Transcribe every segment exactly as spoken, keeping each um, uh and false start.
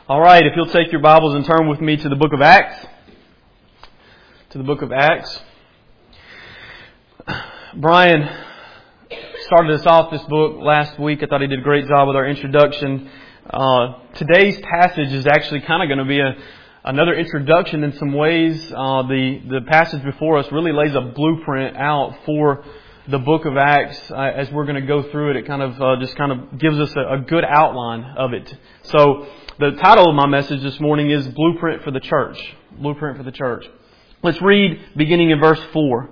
All right, if you'll take your Bibles and turn with me to the book of Acts. To the book of Acts. Brian started us off this book last week. I thought he did a great job with our introduction. Uh, today's passage is actually kind of going to be a, another introduction in some ways. Uh, the, the passage before us really lays a blueprint out for the book of Acts. Uh, as we're going to go through it, it kind of uh, just kind of gives us a, a good outline of it. So the title of my message this morning is Blueprint for the Church. Blueprint for the Church. Let's read beginning in verse four.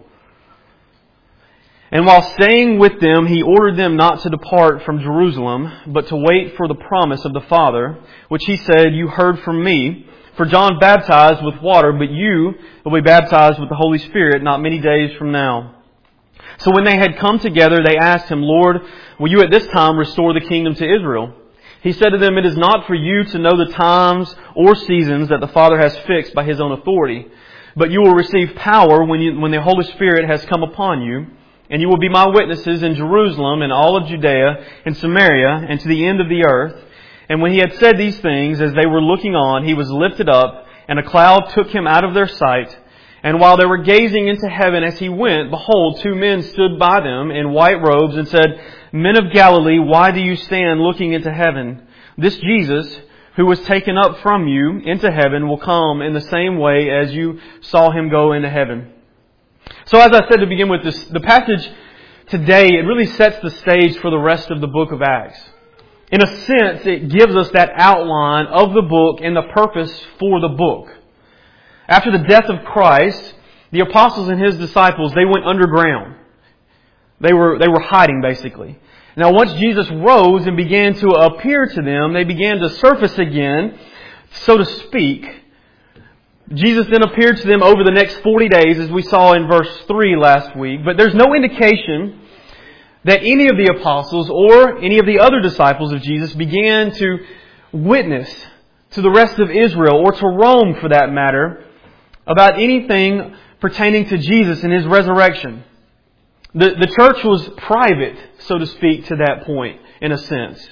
And while staying with them, he ordered them not to depart from Jerusalem, but to wait for the promise of the Father, which he said, "You heard from me. For John baptized with water, but you will be baptized with the Holy Spirit not many days from now." So when they had come together, they asked him, "Lord, will you at this time restore the kingdom to Israel?" He said to them, "It is not for you to know the times or seasons that the Father has fixed by His own authority, but you will receive power when you, when the Holy Spirit has come upon you. And you will be my witnesses in Jerusalem and all of Judea and Samaria and to the end of the earth." And when he had said these things, as they were looking on, he was lifted up, and a cloud took him out of their sight. And while they were gazing into heaven as he went, behold, two men stood by them in white robes and said, "Men of Galilee, why do you stand looking into heaven? This Jesus, who was taken up from you into heaven, will come in the same way as you saw Him go into heaven." So as I said to begin with, this, the passage today, it really sets the stage for the rest of the book of Acts. In a sense, it gives us that outline of the book and the purpose for the book. After the death of Christ, the apostles and His disciples, they went underground. They were, they were hiding, basically. Now, once Jesus rose and began to appear to them, they began to surface again, so to speak. Jesus then appeared to them over the next forty days, as we saw in verse three last week. But there's no indication that any of the apostles or any of the other disciples of Jesus began to witness to the rest of Israel, or to Rome for that matter, about anything pertaining to Jesus and His resurrection. The, the church was private, so to speak, to that point, in a sense.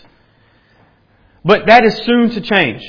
But that is soon to change.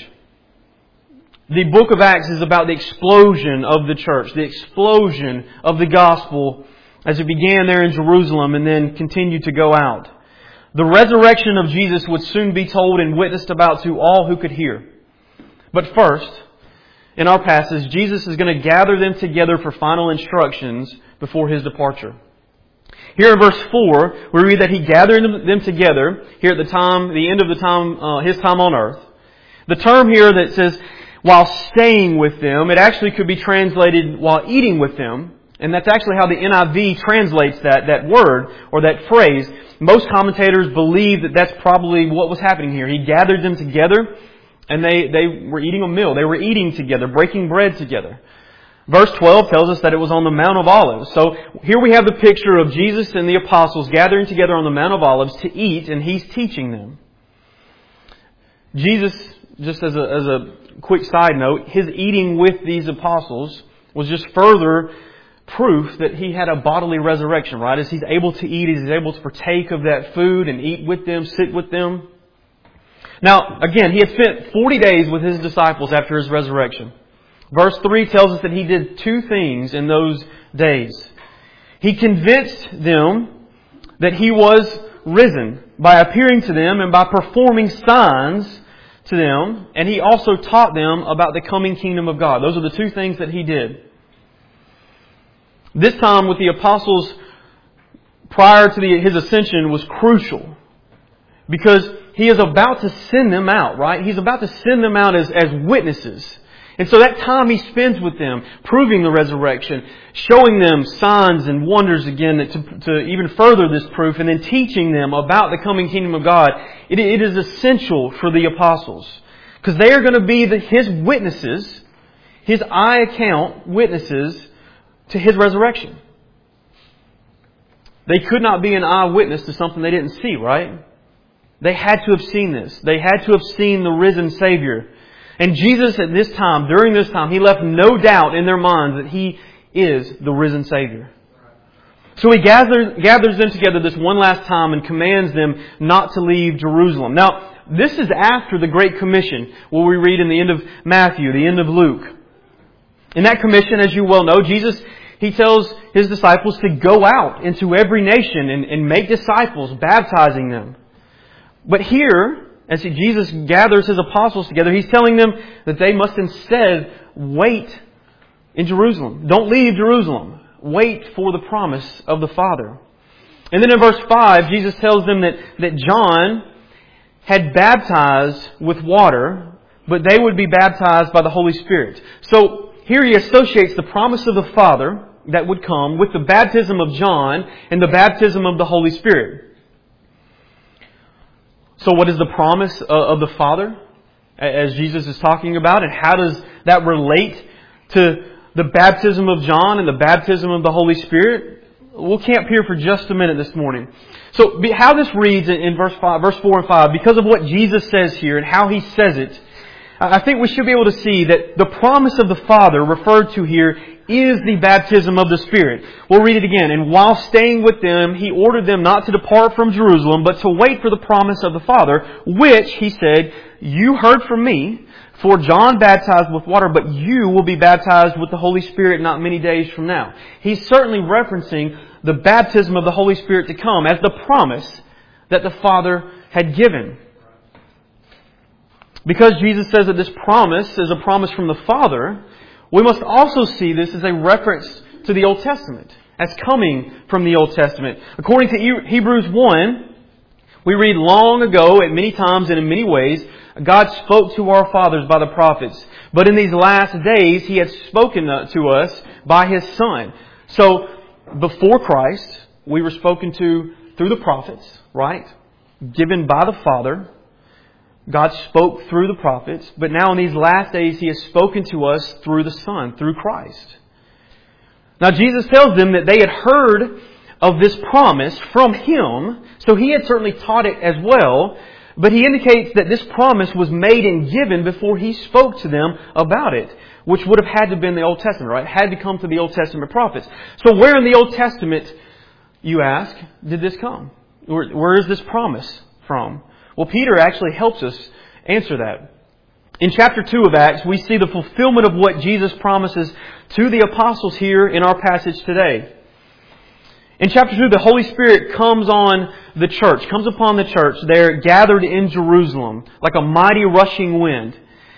The book of Acts is about the explosion of the church, the explosion of the gospel as it began there in Jerusalem and then continued to go out. The resurrection of Jesus would soon be told and witnessed about to all who could hear. But first, in our passage, Jesus is going to gather them together for final instructions before His departure. Here in verse four, we read that He gathered them together here at the time, the end of the time, uh, His time on earth. The term here that says, while staying with them, it actually could be translated while eating with them. And that's actually how the N I V translates that, that word or that phrase. Most commentators believe that that's probably what was happening here. He gathered them together and they, they were eating a meal. They were eating together, breaking bread together. Verse twelve tells us that it was on the Mount of Olives. So here we have the picture of Jesus and the apostles gathering together on the Mount of Olives to eat, and He's teaching them. Jesus, just as a, as a quick side note, His eating with these apostles was just further proof that He had a bodily resurrection, right? As He's able to eat, He's able to partake of that food and eat with them, sit with them. Now, again, He had spent forty days with His disciples after His resurrection. Verse three tells us that He did two things in those days. He convinced them that He was risen by appearing to them and by performing signs to them, and He also taught them about the coming kingdom of God. Those are the two things that He did. This time with the apostles prior to the, His ascension was crucial, because He is about to send them out, right? He's about to send them out as, as witnesses. And so that time He spends with them, proving the resurrection, showing them signs and wonders again to, to even further this proof, and then teaching them about the coming kingdom of God. It, it is essential for the apostles, because they are going to be the, His witnesses, His eye account witnesses to His resurrection. They could not be an eyewitness to something they didn't see, right? They had to have seen this. They had to have seen the risen Savior. And Jesus at this time, during this time, He left no doubt in their minds that He is the risen Savior. So He gathers, gathers them together this one last time and commands them not to leave Jerusalem. Now, this is after the Great Commission, what we read in the end of Matthew, the end of Luke. In that commission, as you well know, Jesus, He tells His disciples to go out into every nation and, and make disciples, baptizing them. But here, as Jesus gathers His apostles together, He's telling them that they must instead wait in Jerusalem. Don't leave Jerusalem. Wait for the promise of the Father. And then in verse five, Jesus tells them that, that John had baptized with water, but they would be baptized by the Holy Spirit. So here He associates the promise of the Father that would come with the baptism of John and the baptism of the Holy Spirit. So what is the promise of the Father, as Jesus is talking about, and how does that relate to the baptism of John and the baptism of the Holy Spirit? We'll camp here for just a minute this morning. So how this reads in verse five, verse four and five, because of what Jesus says here and how He says it, I think we should be able to see that the promise of the Father referred to here is the baptism of the Spirit. We'll read it again. And while staying with them, He ordered them not to depart from Jerusalem, but to wait for the promise of the Father, which, He said, you heard from me, for John baptized with water, but you will be baptized with the Holy Spirit not many days from now. He's certainly referencing the baptism of the Holy Spirit to come as the promise that the Father had given. Because Jesus says that this promise is a promise from the Father, we must also see this as a reference to the Old Testament, as coming from the Old Testament. According to Hebrews one, we read, long ago, at many times and in many ways, God spoke to our fathers by the prophets. But in these last days, He has spoken to us by His Son. So, before Christ, we were spoken to through the prophets, right? Given by the Father. God spoke through the prophets. But now in these last days, He has spoken to us through the Son, through Christ. Now, Jesus tells them that they had heard of this promise from Him. So He had certainly taught it as well. But He indicates that this promise was made and given before He spoke to them about it, which would have had to have been the Old Testament, right? It had to come to the Old Testament prophets. So where in the Old Testament, you ask, did this come? Where, where is this promise from? Well, Peter actually helps us answer that. In chapter two of Acts, we see the fulfillment of what Jesus promises to the apostles here in our passage today. In chapter two, the Holy Spirit comes on the church, comes upon the church there gathered in Jerusalem like a mighty rushing wind.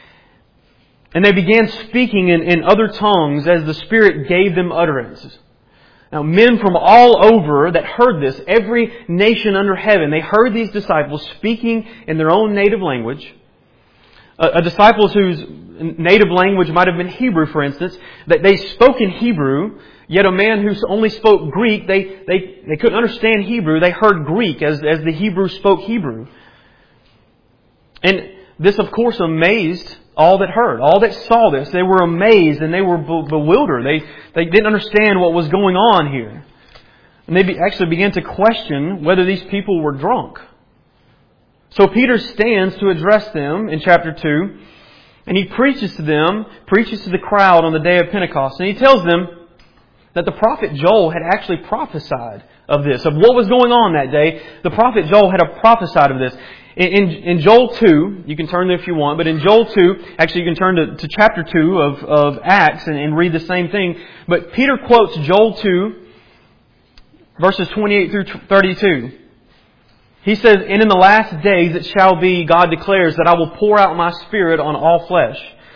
And they began speaking in, in other tongues as the Spirit gave them utterance. Now, men from all over that heard this, every nation under heaven, they heard these disciples speaking in their own native language. A, a disciples whose native language might have been Hebrew, for instance, that they spoke in Hebrew. Yet a man who only spoke Greek, they, they, they couldn't understand Hebrew. They heard Greek as, as the Hebrew spoke Hebrew. And this, of course, amazed all that heard, all that saw this. They were amazed and they were bewildered. They, they didn't understand what was going on here. And they be, actually began to question whether these people were drunk. So Peter stands to address them in chapter two. And he preaches to them, preaches to the crowd on the day of Pentecost. And he tells them that the prophet Joel had actually prophesied of this, of what was going on that day. The prophet Joel had prophesied of this. In, in, in Joel two, you can turn there if you want, but in Joel two, actually you can turn to, to chapter two of, of Acts and, and read the same thing. But Peter quotes Joel two, verses twenty-eight through thirty-two. He says, and in the last days it shall be, God declares, that I will pour out my Spirit on all flesh.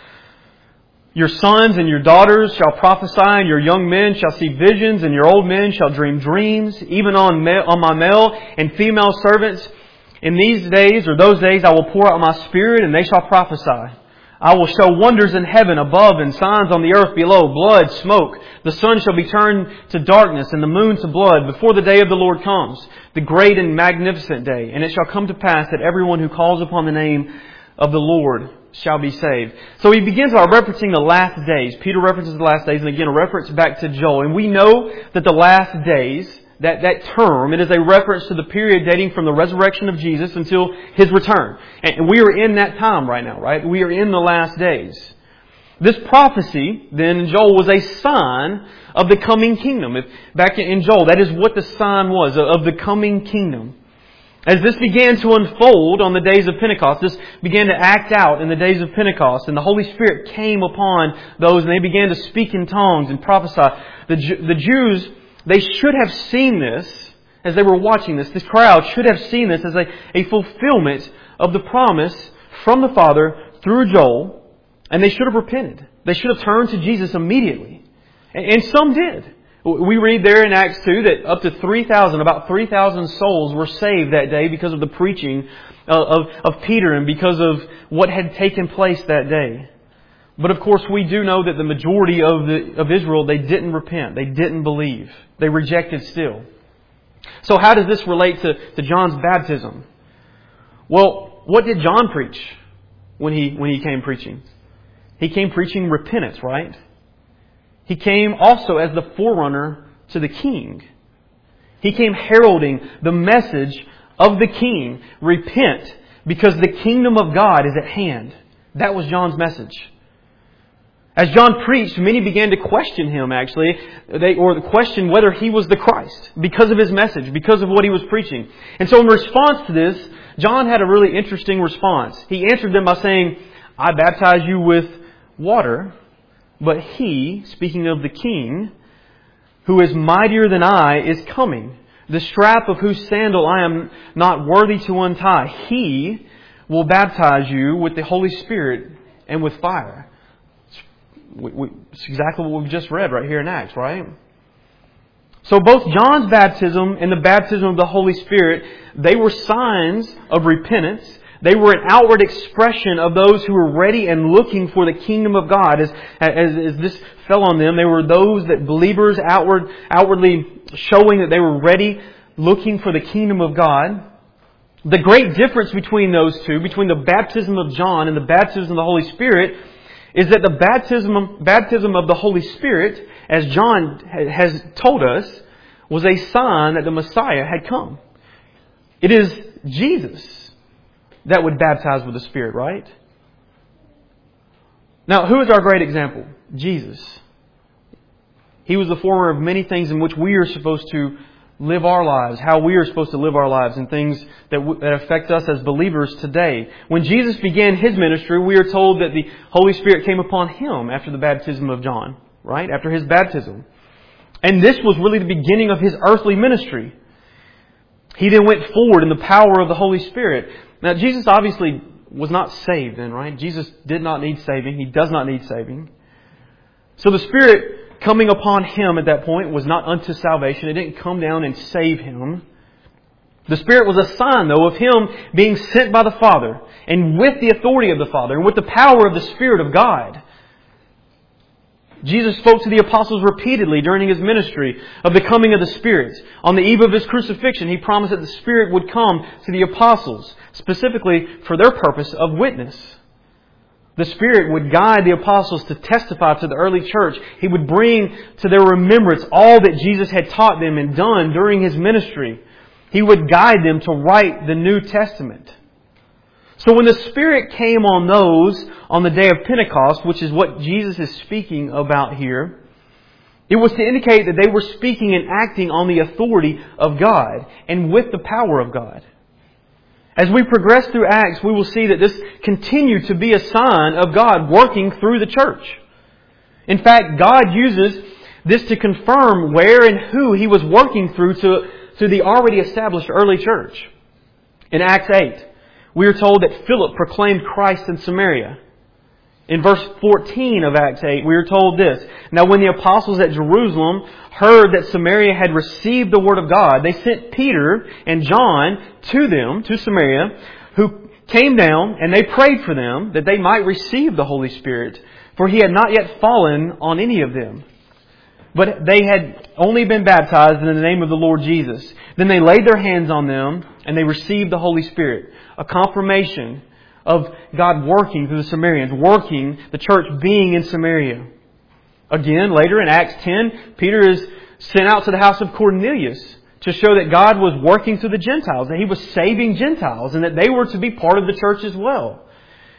Your sons and your daughters shall prophesy, and your young men shall see visions, and your old men shall dream dreams, even on, ma- on my male and female servants. In these days, or those days, I will pour out my Spirit, and they shall prophesy. I will show wonders in heaven above and signs on the earth below, blood, smoke. The sun shall be turned to darkness and the moon to blood before the day of the Lord comes, the great and magnificent day. And it shall come to pass that everyone who calls upon the name of the Lord shall be saved. So he begins by referencing the last days. Peter references the last days, and again a reference back to Joel. And we know that the last days, that, that term, it is a reference to the period dating from the resurrection of Jesus until His return. And we are in that time right now, right? We are in the last days. This prophecy, then, in Joel was a sign of the coming kingdom. If, back in Joel, that is what the sign was, of the coming kingdom. As this began to unfold on the days of Pentecost, this began to act out in the days of Pentecost, and the Holy Spirit came upon those, and they began to speak in tongues and prophesy. The, the Jews, they should have seen this as they were watching this. This crowd should have seen this as a, a fulfillment of the promise from the Father through Joel, and they should have repented. They should have turned to Jesus immediately. And, and some did. We read there in Acts two that up to three thousand, about three thousand souls were saved that day because of the preaching of, of Peter and because of what had taken place that day. But of course we do know that the majority of the of Israel, they didn't repent. They didn't believe. They rejected still. So how does this relate to, to John's baptism? Well, what did John preach when he when he came preaching? He came preaching repentance, right? He came also as the forerunner to the King. He came heralding the message of the King. Repent, because the kingdom of God is at hand. That was John's message. As John preached, many began to question him, actually, they, or question whether he was the Christ, because of his message, because of what he was preaching. And so in response to this, John had a really interesting response. He answered them by saying, I baptize you with water, but He, speaking of the King, who is mightier than I, is coming, the strap of whose sandal I am not worthy to untie. He will baptize you with the Holy Spirit and with fire. We, we, it's exactly what we've just read right here in Acts, right? So both John's baptism and the baptism of the Holy Spirit, they were signs of repentance. They were an outward expression of those who were ready and looking for the kingdom of God. As, as, as this fell on them, they were those that believers outward, outwardly showing that they were ready, looking for the kingdom of God. The great difference between those two, between the baptism of John and the baptism of the Holy Spirit, is that the baptism, baptism of the Holy Spirit, as John has told us, was a sign that the Messiah had come. It is Jesus that would baptize with the Spirit, right? Now, who is our great example? Jesus. He was the forerunner of many things in which we are supposed to live our lives, how we are supposed to live our lives, and things that, w- that affect us as believers today. When Jesus began His ministry, we are told that the Holy Spirit came upon Him after the baptism of John, right? After His baptism. And this was really the beginning of His earthly ministry. He then went forward in the power of the Holy Spirit. Now, Jesus obviously was not saved then, right? Jesus did not need saving. He does not need saving. So the Spirit coming upon Him at that point was not unto salvation. It didn't come down and save Him. The Spirit was a sign, though, of Him being sent by the Father, and with the authority of the Father, and with the power of the Spirit of God. Jesus spoke to the apostles repeatedly during His ministry of the coming of the Spirit. On the eve of His crucifixion, He promised that the Spirit would come to the apostles, specifically for their purpose of witness. The Spirit would guide the apostles to testify to the early church. He would bring to their remembrance all that Jesus had taught them and done during His ministry. He would guide them to write the New Testament. So when the Spirit came on those on the day of Pentecost, which is what Jesus is speaking about here, it was to indicate that they were speaking and acting on the authority of God and with the power of God. As we progress through Acts, we will see that this continued to be a sign of God working through the church. In fact, God uses this to confirm where and who He was working through to, to the already established early church. In Acts eight, we are told that Philip proclaimed Christ in Samaria. In verse fourteen of Acts eight, we are told this. Now when the apostles at Jerusalem heard that Samaria had received the word of God, they sent Peter and John to them, to Samaria, who came down and they prayed for them that they might receive the Holy Spirit, for He had not yet fallen on any of them. But they had only been baptized in the name of the Lord Jesus. Then they laid their hands on them and they received the Holy Spirit. A confirmation of God working through the Samaritans, working, the church being in Samaria. Again, later in Acts ten, Peter is sent out to the house of Cornelius to show that God was working through the Gentiles, that He was saving Gentiles, and that they were to be part of the church as well.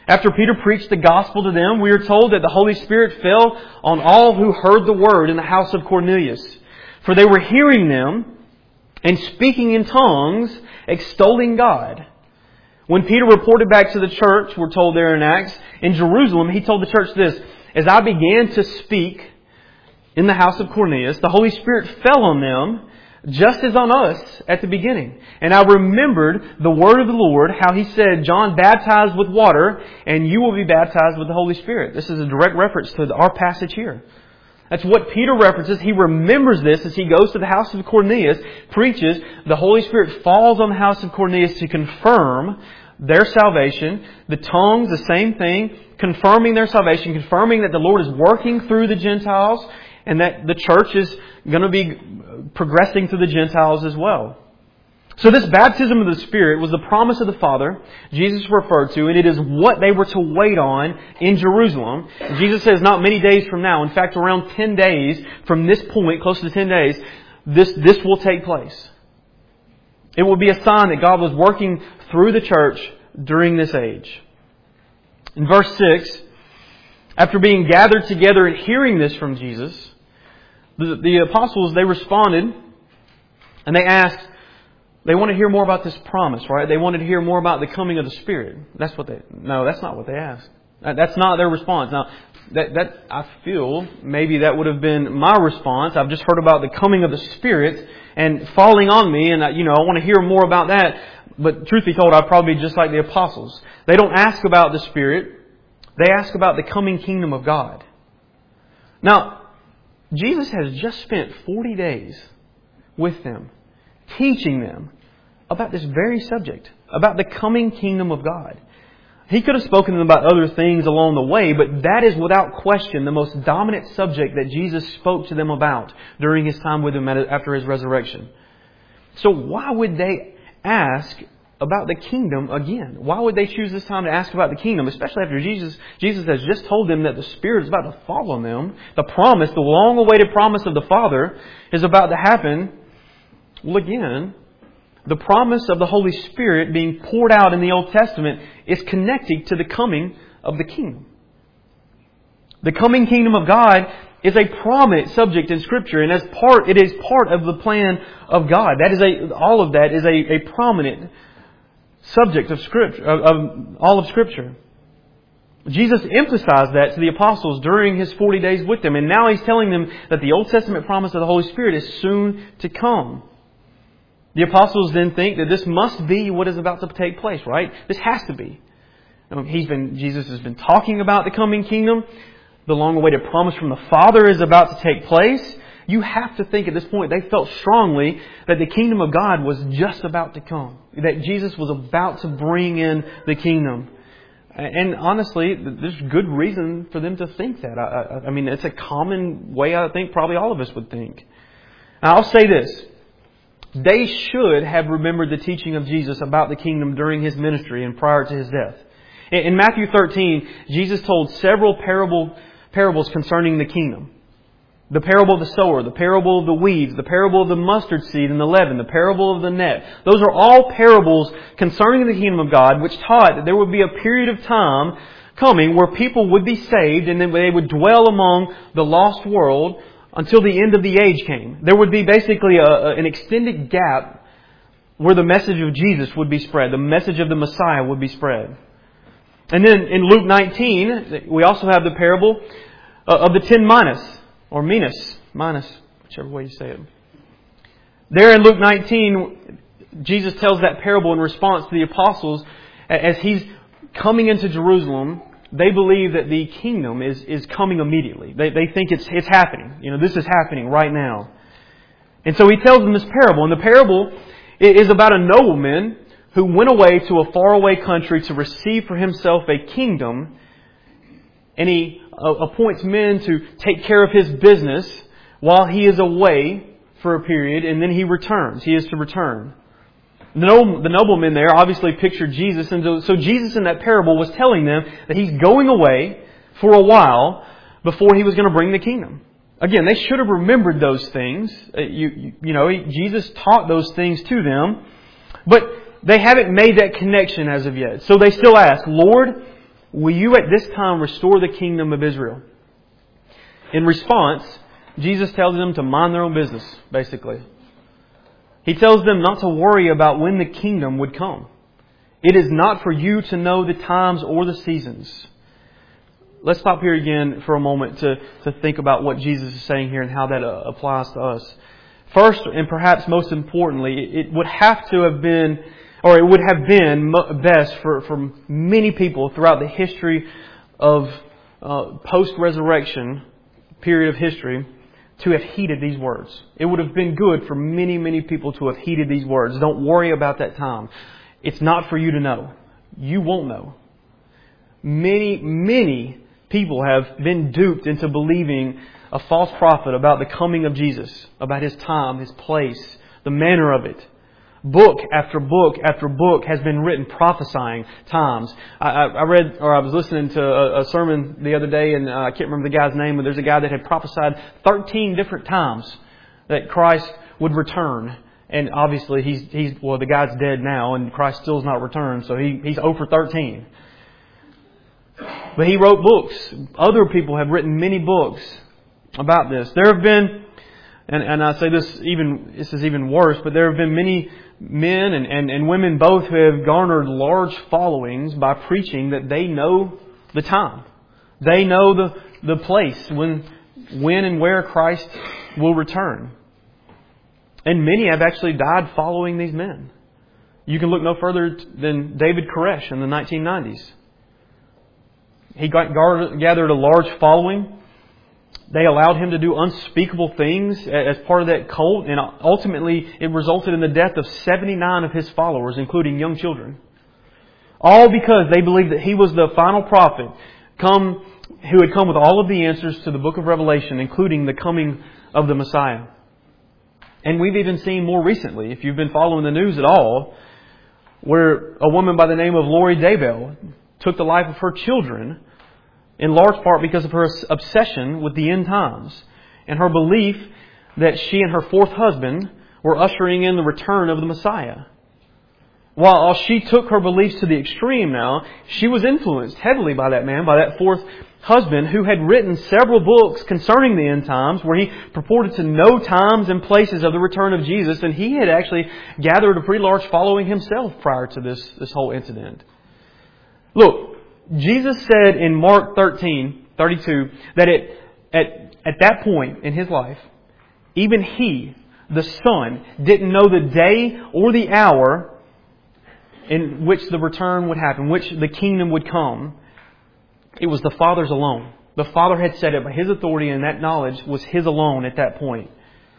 After Peter preached the gospel to them, we are told that the Holy Spirit fell on all who heard the word in the house of Cornelius. For they were hearing them and speaking in tongues, extolling God. When Peter reported back to the church, we're told there in Acts, in Jerusalem, he told the church this, "As I began to speak in the house of Cornelius, the Holy Spirit fell on them, just as on us at the beginning. And I remembered the word of the Lord, how He said, John baptized with water, and you will be baptized with the Holy Spirit." This is a direct reference to our passage here. That's what Peter references. He remembers this as he goes to the house of Cornelius, preaches. The Holy Spirit falls on the house of Cornelius to confirm their salvation. The tongues, the same thing, confirming their salvation, confirming that the Lord is working through the Gentiles and that the church is going to be progressing through the Gentiles as well. So this baptism of the Spirit was the promise of the Father Jesus referred to, and it is what they were to wait on in Jerusalem. Jesus says not many days from now, in fact around ten days from this point, close to ten days, this, this will take place. It will be a sign that God was working through the church during this age. In verse six, after being gathered together and hearing this from Jesus, the, the apostles, they responded and they asked, they want to hear more about this promise, right? They wanted to hear more about the coming of the Spirit. That's what they, no, that's not what they asked. That's not their response. Now, that, that, I feel maybe that would have been my response. I've just heard about the coming of the Spirit and falling on me, and, you know, I want to hear more about that. But truth be told, I'd probably be just like the apostles. They don't ask about the Spirit. They ask about the coming kingdom of God. Now, Jesus has just spent forty days with them, teaching them about this very subject, about the coming kingdom of God. He could have spoken to them about other things along the way, but that is without question the most dominant subject that Jesus spoke to them about during His time with them after His resurrection. So why would they ask about the kingdom again? Why would they choose this time to ask about the kingdom, especially after Jesus Jesus has just told them that the Spirit is about to fall on them? The promise, the long-awaited promise of the Father is about to happen. Well, again, the promise of the Holy Spirit being poured out in the Old Testament is connected to the coming of the kingdom. The coming kingdom of God is a prominent subject in Scripture, and as part, it is part of the plan of God. That is a, all of that is a, a prominent subject of Scripture, of, of all of Scripture. Jesus emphasized that to the apostles during His forty days with them, and now He's telling them that the Old Testament promise of the Holy Spirit is soon to come. The apostles then think that this must be what is about to take place, right? This has to be. He's been, Jesus has been talking about the coming kingdom. The long-awaited promise from the Father is about to take place. You have to think at this point they felt strongly that the kingdom of God was just about to come. That Jesus was about to bring in the kingdom. And honestly, there's good reason for them to think that. I, I, I mean, it's a common way I think probably all of us would think. Now, I'll say this. They should have remembered the teaching of Jesus about the kingdom during His ministry and prior to His death. In Matthew thirteen, Jesus told several parable, parables concerning the kingdom. The parable of the sower, the parable of the weeds, the parable of the mustard seed and the leaven, the parable of the net. Those are all parables concerning the kingdom of God, which taught that there would be a period of time coming where people would be saved and then they would dwell among the lost world until the end of the age came. There would be basically a, a, an extended gap where the message of Jesus would be spread. The message of the Messiah would be spread. And then in Luke nineteen, we also have the parable of the ten minas, or minas, minas, whichever way you say it. There in Luke nineteen, Jesus tells that parable in response to the apostles as He's coming into Jerusalem. They believe that the kingdom is, is coming immediately. They, they think it's, it's happening. You know, this is happening right now. And so He tells them this parable. And the parable is about a nobleman who went away to a faraway country to receive for himself a kingdom. And he appoints men to take care of his business while he is away for a period. And then he returns. He is to return. The nobleman there obviously pictured Jesus. And so Jesus in that parable was telling them that He's going away for a while before He was going to bring the kingdom. Again, they should have remembered those things. You, you, you know, Jesus taught those things to them. But they haven't made that connection as of yet. So they still ask, Lord, will you at this time restore the kingdom of Israel? In response, Jesus tells them to mind their own business, basically. He tells them not to worry about when the kingdom would come. It is not for you to know the times or the seasons. Let's stop here again for a moment to, to think about what Jesus is saying here and how that uh, applies to us. First, and perhaps most importantly, it would have to have been, or it would have been best for, for many people throughout the history of uh, post-resurrection period of history to have heeded these words. It would have been good for many, many people to have heeded these words. Don't worry about that time. It's not for you to know. You won't know. Many, many people have been duped into believing a false prophet about the coming of Jesus, about His time, His place, the manner of it. Book after book after book has been written prophesying times. I, I read, or I was listening to a, a sermon the other day, and uh, I can't remember the guy's name, but there's a guy that had prophesied thirteen different times that Christ would return. And obviously he's, he's well, the guy's dead now, and Christ still's not returned, so he, he's zero for thirteen. But he wrote books. Other people have written many books about this. There have been, and, and I say this even, this is even worse, but there have been many men and, and, and women both who have garnered large followings by preaching that they know the time. They know the, the place when, when and where Christ will return. And many have actually died following these men. You can look no further than David Koresh in the nineteen nineties. He got gathered a large following. They allowed him to do unspeakable things as part of that cult. And ultimately, it resulted in the death of seventy-nine of his followers, including young children. All because they believed that he was the final prophet come, who had come with all of the answers to the book of Revelation, including the coming of the Messiah. And we've even seen more recently, if you've been following the news at all, where a woman by the name of Lori Daybell took the life of her children, in large part because of her obsession with the end times and her belief that she and her fourth husband were ushering in the return of the Messiah. While she took her beliefs to the extreme now, she was influenced heavily by that man, by that fourth husband who had written several books concerning the end times where he purported to know times and places of the return of Jesus, and he had actually gathered a pretty large following himself prior to this, this whole incident. Look, Jesus said in Mark thirteen thirty-two that it, at, at that point in His life, even He, the Son, didn't know the day or the hour in which the return would happen, which the kingdom would come. It was the Father's alone. The Father had said it, but His authority and that knowledge was His alone at that point.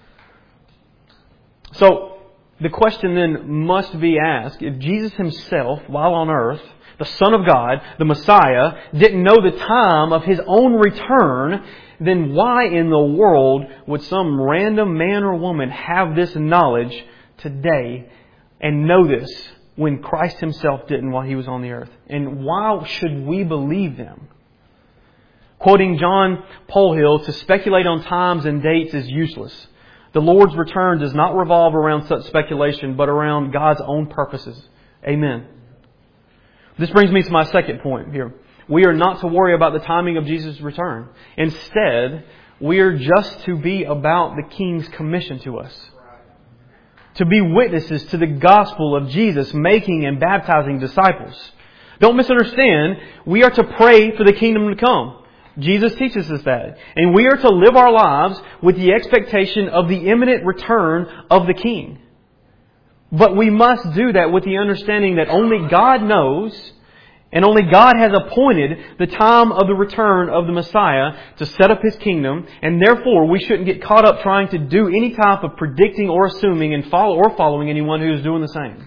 So, the question then must be asked, if Jesus Himself, while on earth, the Son of God, the Messiah, didn't know the time of His own return, then why in the world would some random man or woman have this knowledge today and know this when Christ Himself didn't while He was on the earth? And why should we believe them? Quoting John Polhill, to speculate on times and dates is useless. The Lord's return does not revolve around such speculation, but around God's own purposes. Amen. This brings me to my second point here. We are not to worry about the timing of Jesus' return. Instead, we are just to be about the King's commission to us. To be witnesses to the gospel of Jesus, making and baptizing disciples. Don't misunderstand. We are to pray for the kingdom to come. Jesus teaches us that. And we are to live our lives with the expectation of the imminent return of the King. But we must do that with the understanding that only God knows and only God has appointed the time of the return of the Messiah to set up His kingdom, and therefore we shouldn't get caught up trying to do any type of predicting or assuming and follow or following anyone who is doing the same.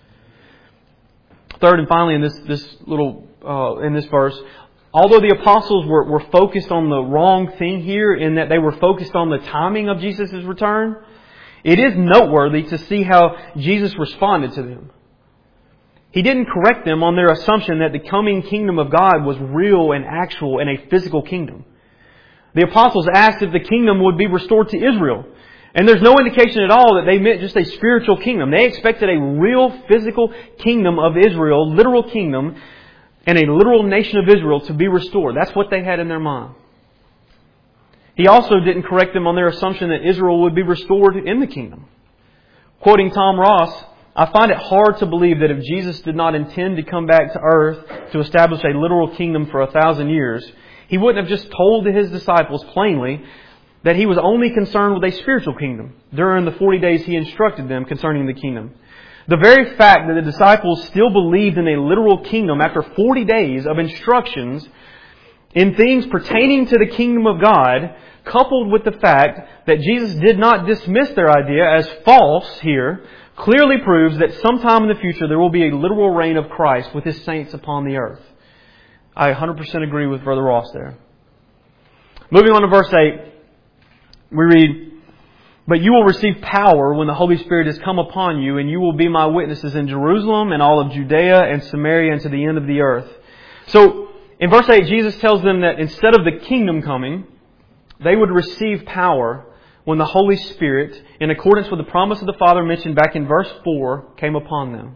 Third and finally, in this this little uh, in this verse, although the apostles were, were focused on the wrong thing here, in that they were focused on the timing of Jesus' return, it is noteworthy to see how Jesus responded to them. He didn't correct them on their assumption that the coming kingdom of God was real and actual and a physical kingdom. The apostles asked if the kingdom would be restored to Israel. And there's no indication at all that they meant just a spiritual kingdom. They expected a real physical kingdom of Israel, literal kingdom, and a literal nation of Israel to be restored. That's what they had in their mind. He also didn't correct them on their assumption that Israel would be restored in the kingdom. Quoting Tom Ross, I find it hard to believe that if Jesus did not intend to come back to earth to establish a literal kingdom for a thousand years, He wouldn't have just told His disciples plainly that He was only concerned with a spiritual kingdom during the forty days He instructed them concerning the kingdom. The very fact that the disciples still believed in a literal kingdom after forty days of instructions in things pertaining to the kingdom of God, coupled with the fact that Jesus did not dismiss their idea as false here, clearly proves that sometime in the future there will be a literal reign of Christ with His saints upon the earth. I one hundred percent agree with Brother Ross there. Moving on to verse eight, we read, "But you will receive power when the Holy Spirit has come upon you, and you will be my witnesses in Jerusalem and all of Judea and Samaria and to the end of the earth." So, in verse eight, Jesus tells them that instead of the kingdom coming, they would receive power when the Holy Spirit, in accordance with the promise of the Father mentioned back in verse four, came upon them.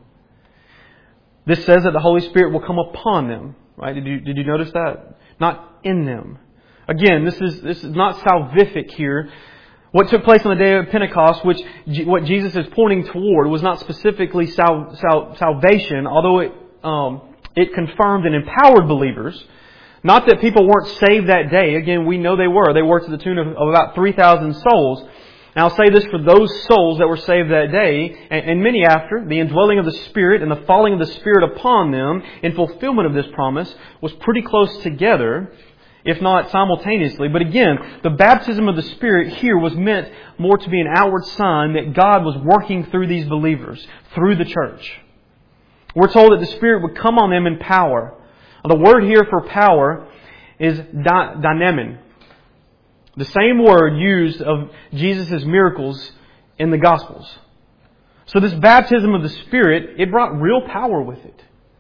This says that the Holy Spirit will come upon them. Right? Did you, did you notice that? Not in them. Again, this is, this is not salvific here. What took place on the day of Pentecost, which what Jesus is pointing toward, was not specifically sal, sal, salvation, although it um, it confirmed and empowered believers. Not that people weren't saved that day. Again, we know they were. They were to the tune of, of about three thousand souls. And I'll say this for those souls that were saved that day, and, and many after, the indwelling of the Spirit and the falling of the Spirit upon them in fulfillment of this promise was pretty close together, if not simultaneously. But again, the baptism of the Spirit here was meant more to be an outward sign that God was working through these believers, through the church. We're told that the Spirit would come on them in power. The word here for power is dynamin. The same word used of Jesus' miracles in the Gospels. So this baptism of the Spirit, it brought real power with it.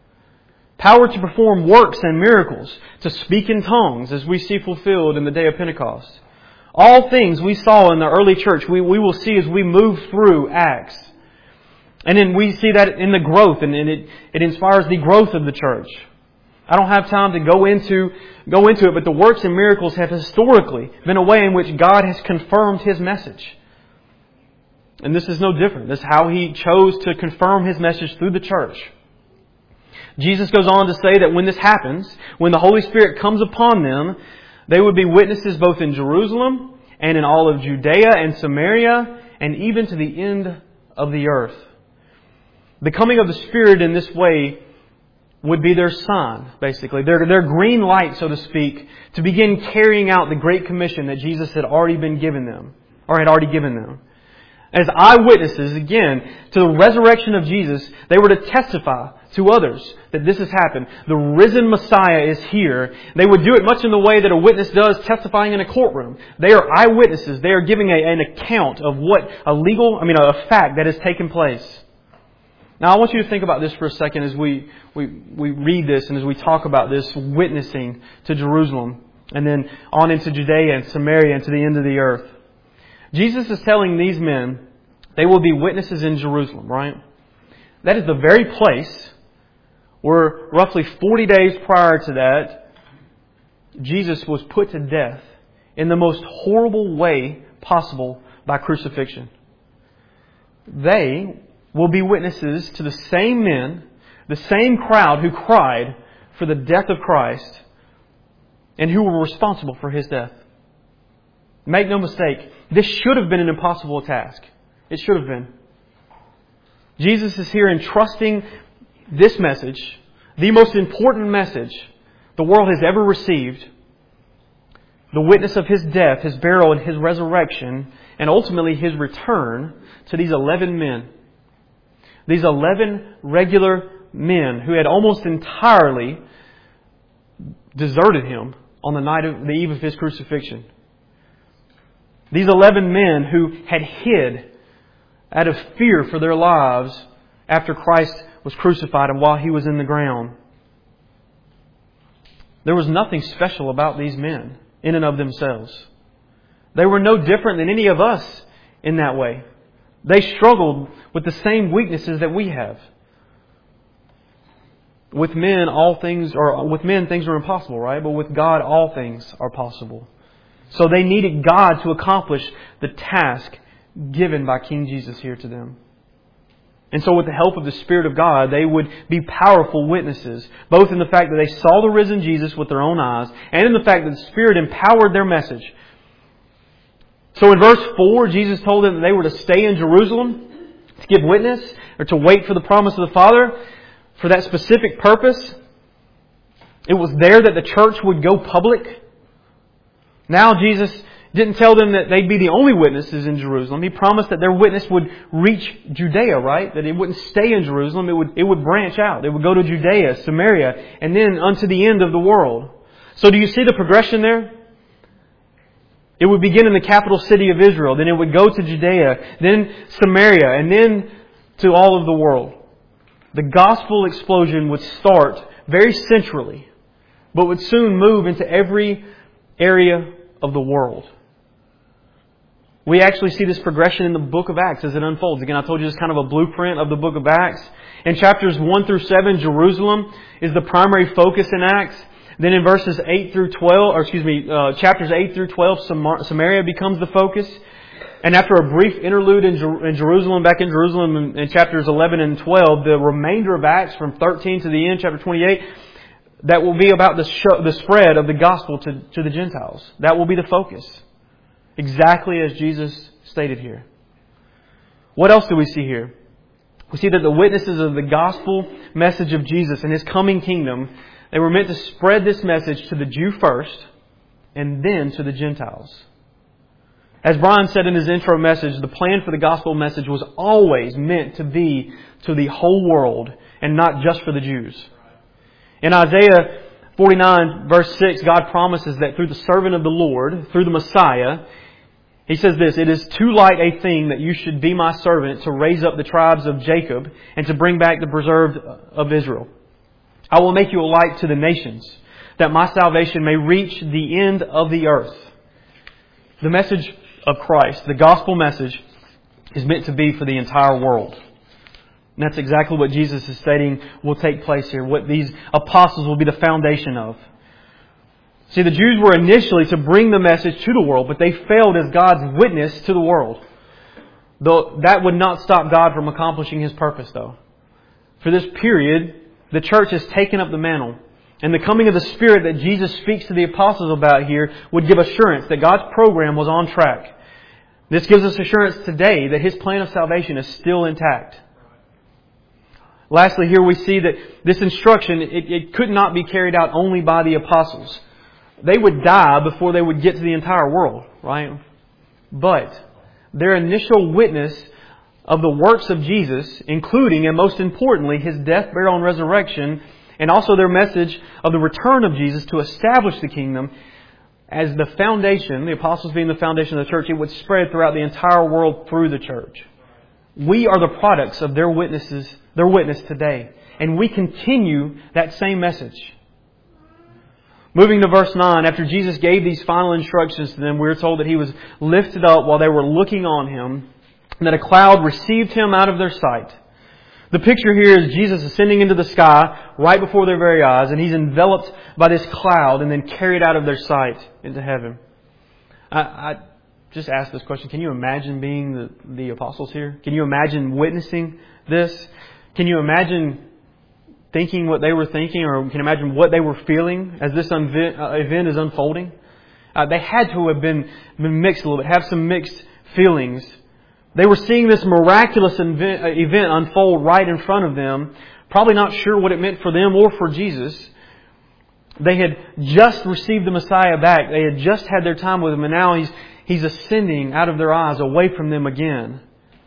Power to perform works and miracles, to speak in tongues as we see fulfilled in the day of Pentecost. All things we saw in the early church, we, we will see as we move through Acts. And then we see that in the growth, and it, it inspires the growth of the church. I don't have time to go into go into it, but the works and miracles have historically been a way in which God has confirmed His message. And this is no different. This is how He chose to confirm His message through the church. Jesus goes on to say that when this happens, when the Holy Spirit comes upon them, they would be witnesses both in Jerusalem and in all of Judea and Samaria and even to the end of the earth. The coming of the Spirit in this way would be their sign, basically. Their, their green light, so to speak, to begin carrying out the Great Commission that Jesus had already been given them, or had already given them. As eyewitnesses, again, to the resurrection of Jesus, they were to testify to others that this has happened. The risen Messiah is here. They would do it much in the way that a witness does testifying in a courtroom. They are eyewitnesses. They are giving a, an account of what a legal, I mean, a fact that has taken place. Now, I want you to think about this for a second as we, we, we read this and as we talk about this witnessing to Jerusalem and then on into Judea and Samaria and to the end of the earth. Jesus is telling these men they will be witnesses in Jerusalem, right? That is the very place where roughly forty days prior to that, Jesus was put to death in the most horrible way possible by crucifixion. They will be witnesses to the same men, the same crowd who cried for the death of Christ and who were responsible for His death. Make no mistake, this should have been an impossible task. It should have been. Jesus is here entrusting this message, the most important message the world has ever received, the witness of His death, His burial, and His resurrection, and ultimately His return to these eleven men. These eleven regular men who had almost entirely deserted Him on the night of the eve of His crucifixion. These eleven men who had hid out of fear for their lives after Christ was crucified and while He was in the ground. There was nothing special about these men in and of themselves. They were no different than any of us in that way. They struggled with the same weaknesses that we have. With men, all things or with men things are impossible, right? But with God, all things are possible. So they needed God to accomplish the task given by King Jesus here to them. And so with the help of the Spirit of God, they would be powerful witnesses, both in the fact that they saw the risen Jesus with their own eyes, and in the fact that the Spirit empowered their message. So in verse four, Jesus told them that they were to stay in Jerusalem, to give witness, or to wait for the promise of the Father, for that specific purpose. It was there that the church would go public. Now Jesus didn't tell them that they'd be the only witnesses in Jerusalem. He promised that their witness would reach Judea, right? That it wouldn't stay in Jerusalem. It would, it would branch out. It would go to Judea, Samaria, and then unto the end of the world. So do you see the progression there? It would begin in the capital city of Israel. Then it would go to Judea, then Samaria, and then to all of the world. The gospel explosion would start very centrally, but would soon move into every area of the world. We actually see this progression in the book of Acts as it unfolds. Again, I told you it's kind of a blueprint of the book of Acts. In chapters one through seven, Jerusalem is the primary focus in Acts. Then in verses eight through twelve, or excuse me, uh, chapters eight through twelve, Samaria becomes the focus. And after a brief interlude in, Jer- in Jerusalem, back in Jerusalem in, in chapters eleven and twelve, the remainder of Acts from thirteen to the end, chapter twenty-eight, that will be about the, show, the spread of the gospel to, to the Gentiles. That will be the focus. Exactly as Jesus stated here. What else do we see here? We see that the witnesses of the gospel message of Jesus and His coming kingdom, they were meant to spread this message to the Jew first and then to the Gentiles. As Brian said in his intro message, the plan for the gospel message was always meant to be to the whole world and not just for the Jews. In Isaiah forty-nine verse six, God promises that through the servant of the Lord, through the Messiah, He says this, "It is too light a thing that you should be my servant to raise up the tribes of Jacob and to bring back the preserved of Israel. I will make you a light to the nations, that my salvation may reach the end of the earth." The message of Christ, the gospel message, is meant to be for the entire world. And that's exactly what Jesus is stating will take place here, what these apostles will be the foundation of. See, the Jews were initially to bring the message to the world, but they failed as God's witness to the world. Though that would not stop God from accomplishing His purpose, though. For this period, the church has taken up the mantle. And the coming of the Spirit that Jesus speaks to the apostles about here would give assurance that God's program was on track. This gives us assurance today that His plan of salvation is still intact. Lastly, here we see that this instruction, it, it could not be carried out only by the apostles. They would die before they would get to the entire world, right? But their initial witness of the works of Jesus, including and most importantly His death, burial, and resurrection, and also their message of the return of Jesus to establish the kingdom as the foundation, the apostles being the foundation of the church, it would spread throughout the entire world through the church. We are the products of their witnesses, their witness today. And we continue that same message. Moving to verse nine, after Jesus gave these final instructions to them, we're told that He was lifted up while they were looking on Him, and that a cloud received Him out of their sight. The picture here is Jesus ascending into the sky right before their very eyes, and He's enveloped by this cloud and then carried out of their sight into heaven. I, I just asked this question. Can you imagine being the, the apostles here? Can you imagine witnessing this? Can you imagine thinking what they were thinking, or can you imagine what they were feeling as this unvi- uh, event is unfolding? Uh, they had to have been, been mixed a little bit, have some mixed feelings. They were seeing this miraculous event unfold right in front of them, probably not sure what it meant for them or for Jesus. They had just received the Messiah back. They had just had their time with Him, and now He's He's ascending out of their eyes, away from them again.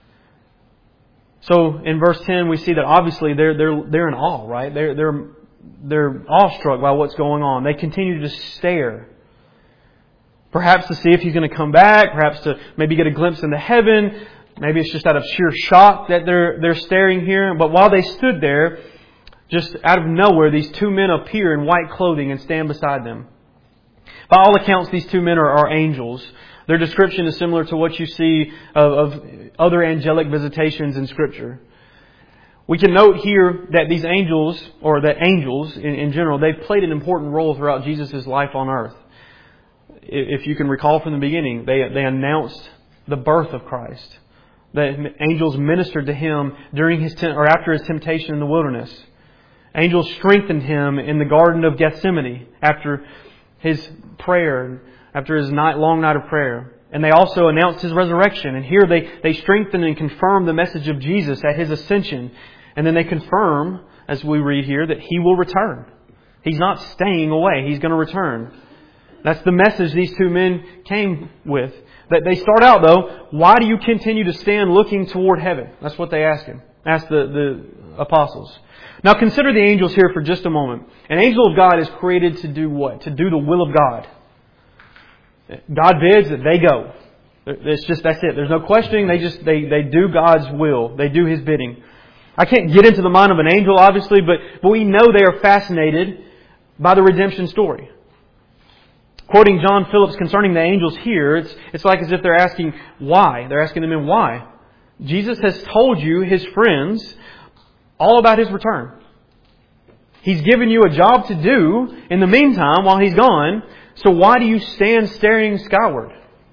So in verse ten, we see that obviously they're they're they're in awe, right? They're they're they're awestruck by what's going on. They continue to stare. Perhaps to see if He's going to come back, perhaps to maybe get a glimpse into heaven. Maybe it's just out of sheer shock that they're they're staring here. But while they stood there, just out of nowhere, these two men appear in white clothing and stand beside them. By all accounts, these two men are, are angels. Their description is similar to what you see of, of other angelic visitations in Scripture. We can note here that these angels, or that angels in, in general, they've played an important role throughout Jesus' life on earth. If you can recall from the beginning, they, they announced the birth of Christ. The angels ministered to Him during his or after His temptation in the wilderness. Angels strengthened Him in the Garden of Gethsemane after His prayer, after His night, long night of prayer. And they also announced His resurrection. And here they, they strengthen and confirm the message of Jesus at His ascension. And then they confirm, as we read here, that He will return. He's not staying away. He's going to return. That's the message these two men came with. That they start out, though, why do you continue to stand looking toward heaven? That's what they ask Him. Ask the, the apostles. Now consider the angels here for just a moment. An angel of God is created to do what? To do the will of God. God bids that they go. It's just, that's it. There's no questioning. They just, they, they do God's will. They do His bidding. I can't get into the mind of an angel, obviously, but, but we know they are fascinated by the redemption story. Quoting John Phillips concerning the angels here, it's, it's like as if they're asking why. They're asking them in why. Jesus has told you, His friends, all about His return. He's given you a job to do in the meantime while He's gone. So why do you stand staring skyward?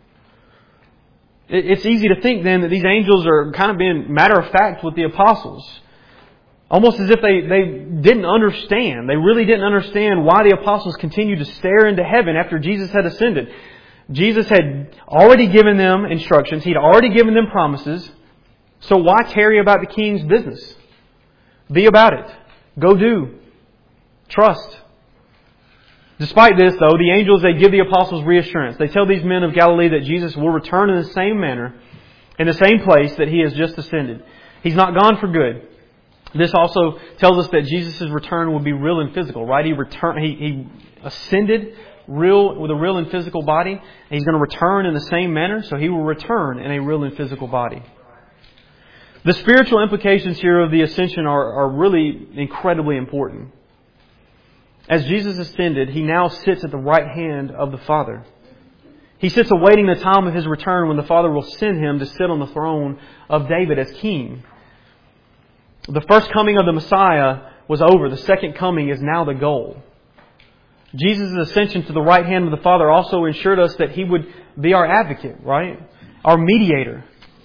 It's easy to think then that these angels are kind of being matter of fact with the apostles. Almost as if they, they didn't understand. They really didn't understand why the apostles continued to stare into heaven after Jesus had ascended. Jesus had already given them instructions. He'd already given them promises. So why tarry about the King's business? Be about it. Go do. Trust. Despite this, though, the angels, they give the apostles reassurance. They tell these men of Galilee that Jesus will return in the same manner, in the same place that He has just ascended. He's not gone for good. This also tells us that Jesus' return will be real and physical, right? He return, he, he ascended real with a real and physical body. And He's going to return in the same manner, so He will return in a real and physical body. The spiritual implications here of the ascension are, are really incredibly important. As Jesus ascended, He now sits at the right hand of the Father. He sits awaiting the time of His return when the Father will send Him to sit on the throne of David as King. The first coming of the Messiah was over. The second coming is now the goal. Jesus' ascension to the right hand of the Father also ensured us that He would be our advocate, right? Our mediator.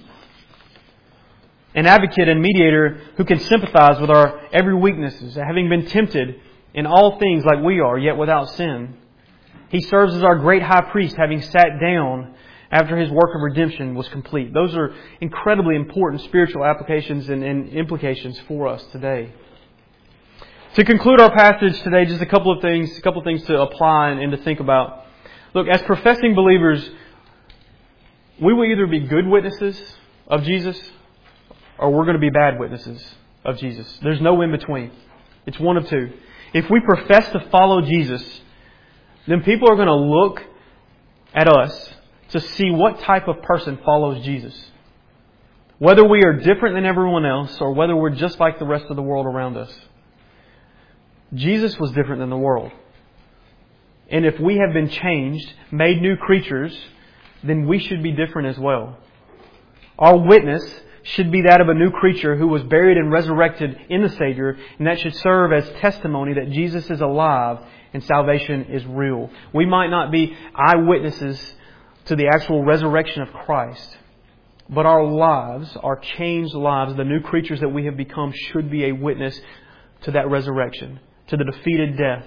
An advocate and mediator who can sympathize with our every weaknesses, having been tempted in all things like we are, yet without sin. He serves as our great high priest, having sat down after His work of redemption was complete. Those are incredibly important spiritual applications and, and implications for us today. To conclude our passage today, just a couple of things, a couple of things to apply and, and to think about. Look, as professing believers, we will either be good witnesses of Jesus or we're going to be bad witnesses of Jesus. There's no in between. It's one of two. If we profess to follow Jesus, then people are going to look at us to see what type of person follows Jesus. Whether we are different than everyone else or whether we're just like the rest of the world around us. Jesus was different than the world. And if we have been changed, made new creatures, then we should be different as well. Our witness should be that of a new creature who was buried and resurrected in the Savior, and that should serve as testimony that Jesus is alive and salvation is real. We might not be eyewitnesses to the actual resurrection of Christ, but our lives, our changed lives, the new creatures that we have become should be a witness to that resurrection, to the defeated death.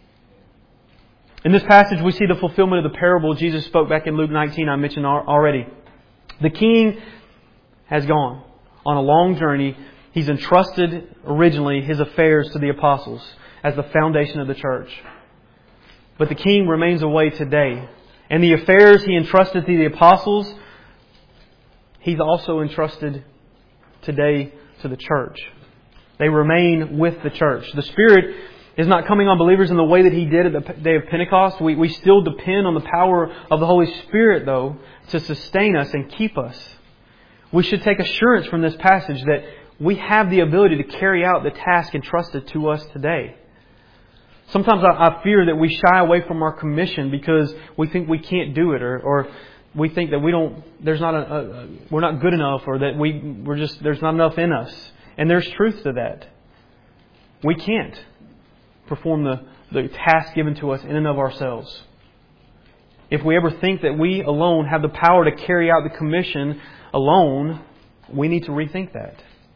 In this passage, we see the fulfillment of the parable Jesus spoke back in Luke nineteen, I mentioned already. The King has gone on a long journey. He's entrusted originally His affairs to the apostles as the foundation of the church. But the King remains away today. And the affairs He entrusted to the apostles, He's also entrusted today to the church. They remain with the church. The Spirit is not coming on believers in the way that He did at the day of Pentecost. We, we still depend on the power of the Holy Spirit, though, to sustain us and keep us. We should take assurance from this passage that we have the ability to carry out the task entrusted to us today. Sometimes I, I fear that we shy away from our commission because we think we can't do it, or, or we think that we don't. There's not a, a we're not good enough, or that we we're just there's not enough in us. And there's truth to that. We can't perform the, the task given to us in and of ourselves. If we ever think that we alone have the power to carry out the commission alone, we need to rethink that.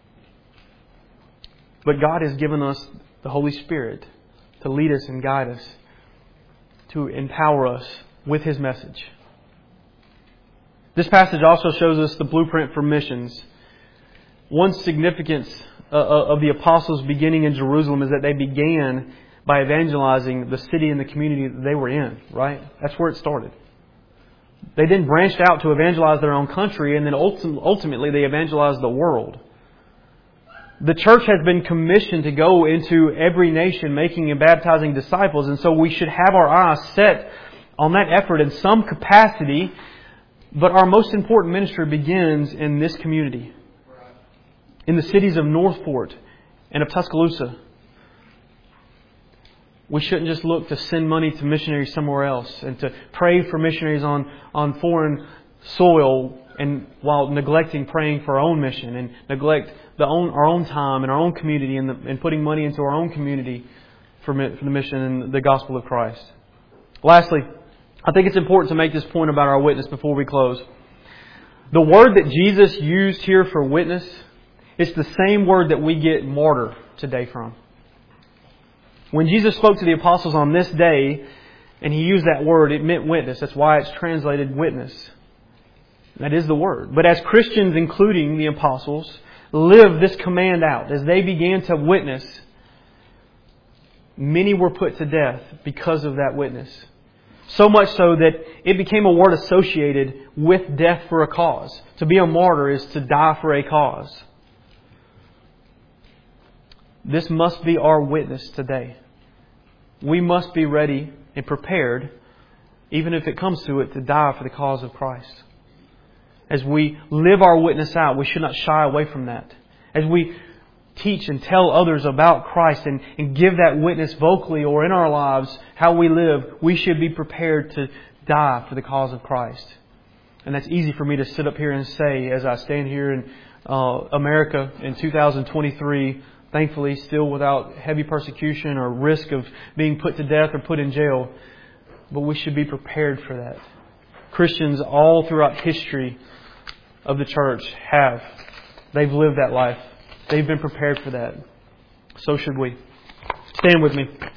But God has given us the Holy Spirit to lead us and guide us, to empower us with His message. This passage also shows us the blueprint for missions. One significance of the apostles beginning in Jerusalem is that they began by evangelizing the city and the community that they were in, right? That's where it started. They then branched out to evangelize their own country, and then ultimately they evangelized the world. The church has been commissioned to go into every nation making and baptizing disciples, and so we should have our eyes set on that effort in some capacity. But our most important ministry begins in this community, in the cities of Northport and of Tuscaloosa. We shouldn't just look to send money to missionaries somewhere else and to pray for missionaries on, on foreign soil, and while neglecting praying for our own mission, and neglect the own, our own time and our own community, and, the, and putting money into our own community for, for the mission and the gospel of Christ. Lastly, I think it's important to make this point about our witness before we close. The word that Jesus used here for witness is the same word that we get martyr today from. When Jesus spoke to the apostles on this day, and He used that word, it meant witness. That's why it's translated witness. That is the word. But as Christians, including the apostles, lived this command out, as they began to witness, many were put to death because of that witness. So much so that it became a word associated with death for a cause. To be a martyr is to die for a cause. This must be our witness today. We must be ready and prepared, even if it comes to it, to die for the cause of Christ. As we live our witness out, we should not shy away from that. As we teach and tell others about Christ and, and give that witness vocally or in our lives, how we live, we should be prepared to die for the cause of Christ. And that's easy for me to sit up here and say as I stand here in uh, America in two thousand twenty-three, thankfully still without heavy persecution or risk of being put to death or put in jail. But we should be prepared for that. Christians all throughout history of the church have. They've lived that life. They've been prepared for that. So should we. Stand with me.